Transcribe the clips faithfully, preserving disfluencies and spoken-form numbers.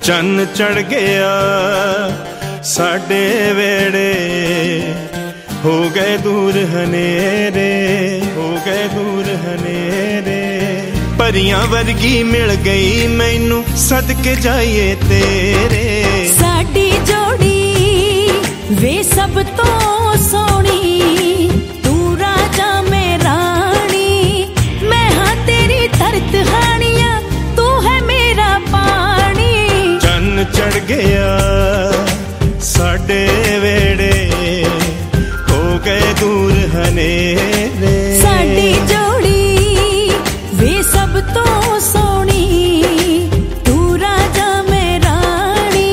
ਚੰਨ ਚੜ ਗਿਆ ਸਾਡੇ ਵੇੜੇ, ਹੋ ਗਏ ਦੂਰ ਹਨੇਰੇ, ਹੋ ਗਏ ਦੂਰ ਹਨੇਰੇ। ਪਰੀਆਂ ਵਰਗੀ ਮਿਲ ਗਈ ਮੈਨੂੰ, ਸਦਕੇ ਜਾਈਏ ਤੇਰੇ। ਸਾਡੀ ਜੋੜੀ ਵੇ ਸਭ ਤੋਂ ਸੋਹਣੀ, ਤੂੰ ਰਾਜਾ ਮੈਂ ਰਾਣੀ, ਮੈਂ ਹਾਂ ਤੇਰੀ ਧਰਤ ਹਾਣੀਆਂ, ਤੂੰ ਹੈ ਮੇਰਾ ਪਾਣੀ। ਚੰਨ ਚੜ ਗਿਆ ਸਾਡੇ ਵੇੜੇ, ਹੋ ਗਏ ਦੂਰ ਹਨੇਰੇ। ਸਾਡੀ ਜੋੜੀ ਵੇ ਸਭ ਤੋਂ ਸੋਹਣੀ, ਤੂੰ ਰਾਜਾ ਮੈਂ ਰਾਣੀ।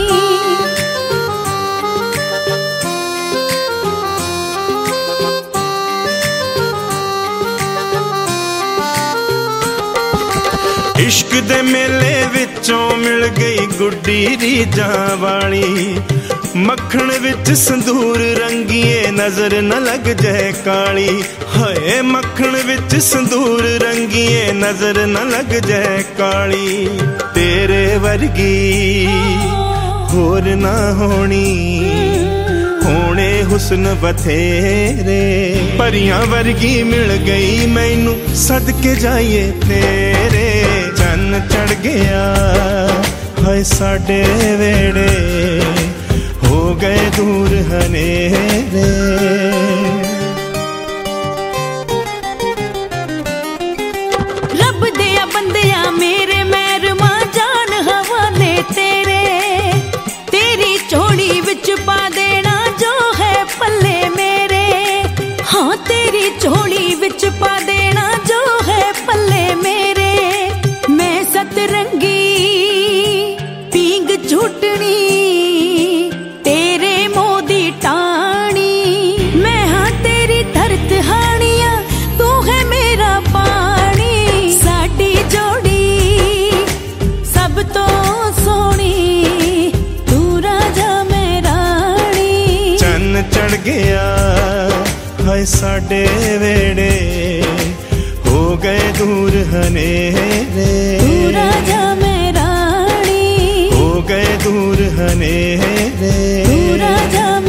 ਇਸ਼ਕ ਦੇ ਮੇਲੇ ਵਿੱਚੋਂ ਮਿਲ ਗਈ ਗੁੱਡੀ ਰੀਝਾਂ ਵਾਲੀ, ਮੱਖਣ ਵਿੱਚ ਸੰਦੂਰ ਰੰਗੀਏ ਨਜ਼ਰ ਨਾ ਲੱਗ ਜਾਏ ਕਾਲੀ। ਹਾਏ ਮੱਖਣ ਵਿੱਚ ਸੰਦੂਰ ਰੰਗੀਏ ਨਜ਼ਰ ਨਾ ਲੱਗ ਜਾਏ ਕਾਲੀ। ਤੇਰੇ ਵਰਗੀ ਹੋਰ ਨਾ ਹੋਣੀ, ਹੋਣੇ ਹੁਸਨ ਬਥੇਰੇ। ਪਰੀਆਂ ਵਰਗੀ ਮਿਲ ਗਈ ਮੈਨੂੰ, ਸਦਕੇ ਜਾਈਏ ਤੇਰੇ। ਚੰਨ ਚੜ ਗਿਆ ਹਾਏ ਸਾਡੇ ਵੇੜੇ, ਹੋ ਗਏ ਦੂਰ ਹਨੇਰੇ। ਰੱਬ ਦਿਆ ਬੰਦਿਆ ਮੇਰੇ ਮਹਿਰਮਾ ਜਾਨ ਹਵਾਲੇ ਤੇਰੇ, ਤੇਰੀ ਝੋਲੀ ਵਿੱਚ ਪਾ ਦੇਣਾ ਜੋ ਹੈ ਪੱਲੇ ਮੇਰੇ। ਹਾਂ ਤੇਰੀ ਝੋਲੀ ਵਿੱਚ ਪਾ ਦੇਣਾ ਜੋ ਹੈ ਪੱਲੇ ਮੇਰੇ। ਮੈਂ ਸਤਰੰਗੀ ਪੀਂਗ ਝੁੱਟਣੀ, ਤੇਰੇ ਮੋਹ ਦੀ ਟਾਣੀ, ਮੈਂ ਹਾਂ ਤੇਰੀ ਧਰਤ ਹਾਣੀਆਂ, ਤੂੰ ਹੈ ਮੇਰਾ ਪਾਣੀ। ਸਾਡੀ ਜੋੜੀ ਸਭ ਤੋਂ ਸੋਹਣੀ, ਤੂੰ ਰਾਜਾ ਮੈਂ ਰਾਣੀ। ਚੰਨ ਚੜ ਗਿਆ ਹਾਏ ਸਾਡੇ ਵੇੜੇ, ਹੋ ਗਏ ਦੂਰ ਹਨੇਰੇ। ਤੂੰ ਰਾਜਾ ਮੈਂ ਰਾਣੀ, ਹੋ ਗਏ ਦੂਰ ਹਨੇਰੇ। ਤੂੰ ਰਾਜਾ